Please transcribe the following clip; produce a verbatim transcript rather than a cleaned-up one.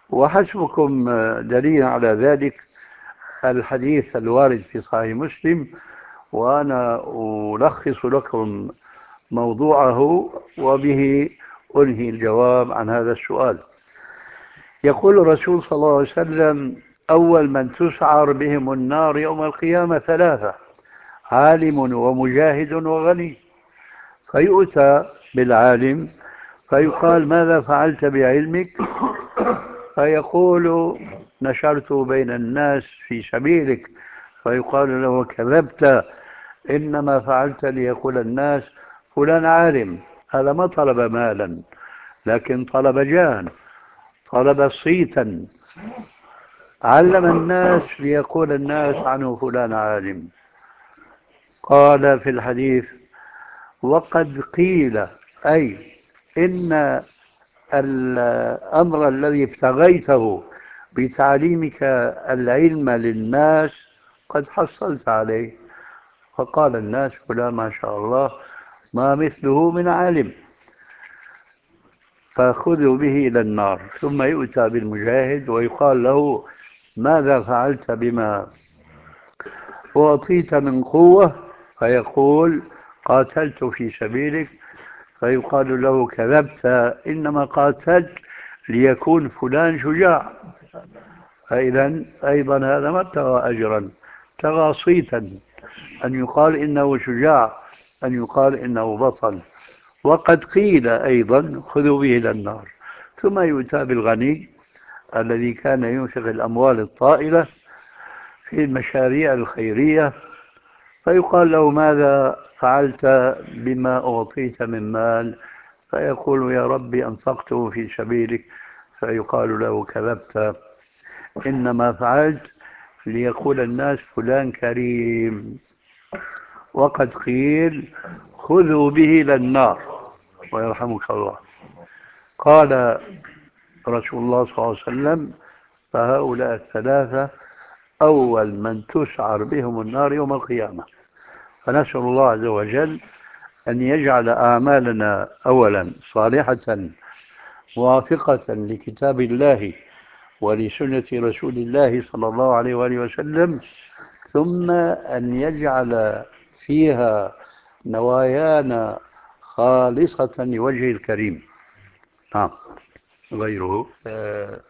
وحسبكم دليل على ذلك الحديث الوارد في صحيح مسلم، وأنا ألخص لكم موضوعه وبه أنهي الجواب عن هذا السؤال. يقول الرسول صلى الله عليه وسلم: أول من تسعر بهم النار يوم القيامة ثلاثة: عالم ومجاهد وغني. فيؤتى بالعالم فيقال: ماذا فعلت بعلمك؟ فيقول: نشرت بين الناس في سبيلك. فيقال له: كذبت، إنما فعلت ليقول الناس فلان عالم. هذا ما طلب مالا، لكن طلب جاها، طلب صيتا، علم الناس ليقول الناس عنه فلان عالم. قال في الحديث: وقد قيل، أي إن الأمر الذي ابتغيته بتعليمك العلم للناس قد حصلت عليه. فقال الناس: فلان ما شاء الله ما مثله من عالم. فخذوا به إلى النار. ثم يؤتى بالمجاهد ويقال له: ماذا فعلت بما أعطيت من قوة؟ فيقول: قاتلت في سبيلك. فيقال له: كذبت، إنما قاتلت ليكون فلان شجاع. فإذا أيضا هذا ما ابتغى أجرا، ابتغى صيتا، أن يقال إنه شجاع، أن يقال إنه بطل. وقد قيل أيضا: خذوا به إلى النار. ثم يؤتى بالغني الذي كان ينفق الأموال الطائلة في المشاريع الخيرية. فيقال له: ماذا فعلت بما أعطيت من مال؟ فيقول: يا ربي أنفقته في سبيلك. فيقال له: كذبت، إنما فعلت ليقول الناس فلان كريم. وقد قيل: خذوا به إلى النار. ويرحمك الله. قال رسول الله صلى الله عليه وسلم: فهؤلاء الثلاثة أول من تسعر بهم النار يوم القيامة. فنسأل الله عز وجل أن يجعل أعمالنا أولا صالحة موافقة لكتاب الله ولسنة رسول الله صلى الله عليه وآله وسلم، ثم أن يجعل فيها نوايانا خالصة لوجه الكريم. نعم. غيره.